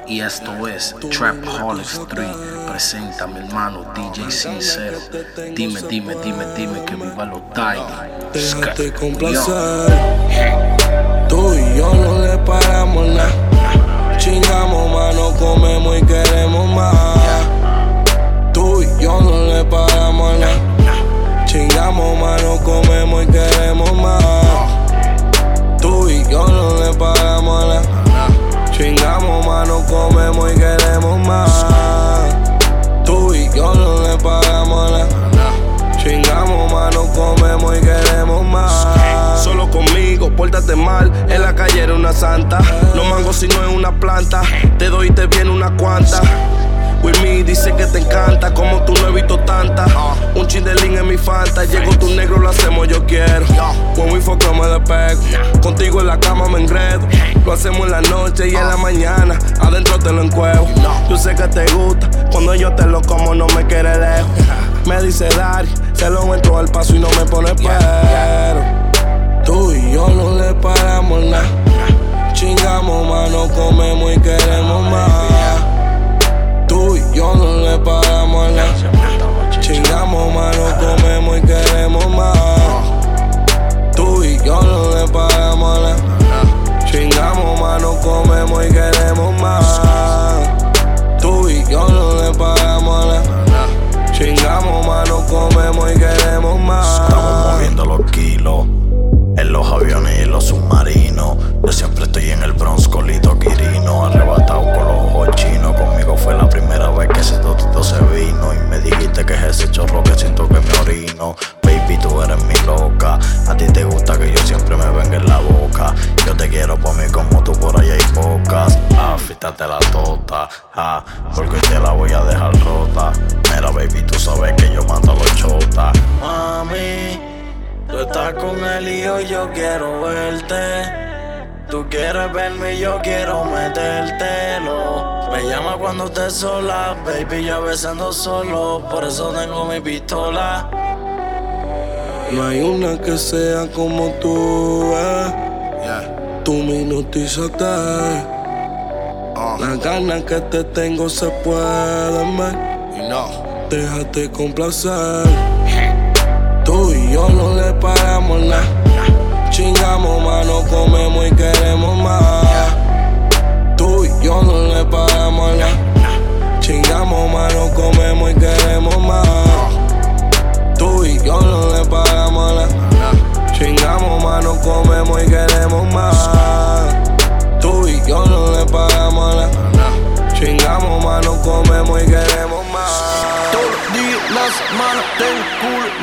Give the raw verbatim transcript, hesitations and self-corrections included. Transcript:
Y esto es Trapaholics tres. Presenta a mi hermano D J Sincero. Dime, dime, dime, dime que viva los Tigers. Déjate complacer. Tú y yo no le paramos nada. Chingamos más, no comemos y queremos más. Tú y yo no le paramos nada. Chingamos más, no comemos y queremos más. Tú y yo no le paramos nada. Chingamos más, no comemos y queremos más. Tú y yo no le pagamos nada. Chingamos más, no comemos y queremos más. Solo conmigo, pórtate mal. En la calle eres una santa. No mango si no es una planta. Te doy y te viene una cuanta. With me dice que te encanta. Como tú no he visto tanta. Un chin de lean en mi fanta. Llego tu negro, lo hacemos, yo quiero. When we fuck, no me despego. Contigo en la cama me enredo. Lo hacemos en la noche y en la mañana. Adentro te lo encuevo. Yo sé que te gusta. Cuando yo te lo como no me quiere lejos. Me dice Dari, se lo entro al paso y no me pone pero. Tú y yo no le paramos nada. Chingamos más, no comemos y queremos más. Tú y yo no le paramos nada. Chingamos más, no comemos y queremos más. Tú y yo no le paramos nada. Chingamos más, no comemos y queremos más. Tú y yo no le paramos nada. Chingamos más, no comemos y queremos más. Estamos moviendo los kilos en los aviones y los submarinos. Yo siempre estoy en el Bronx con Lito Quirino, arrebatado con los ojos chinos. Conmigo fue la primera vez que ese totito se vino. Y me dijiste que es ese chorro que siento que me orino. Baby, tú eres mi loca. A ti te gusta que yo siempre me venga en la boca. Yo te quiero por mí como tú por ahí hay pocas. Ah, fíjate la tota, ah, porque hoy te la voy a dejar rota. Mira, baby, tú sabes que yo mato a los chotas. Mami, tú estás con él y hoy yo quiero verte. Tú quieres verme y yo quiero metértelo. Me llama cuando estés sola, baby, yo besando solo. Por eso tengo mi pistola. No hay una que sea como tú, eh. Yeah. Tú me hipnotizaste. Uh, Las ganas que te tengo se pueden ver. you know. Déjate complacer. Tú y yo no le paramos nada. Chingamos más, no comemos y queremos más. Tú y yo no le paramos nada. Chingamos más, no comemos y queremos más. Tú y yo no le paramos nada. Chingamos más, no comemos y queremos más. Tú y yo no le paramos nada. Chingamos más, no comemos y queremos más. Todos los días, la semana, tengo culo.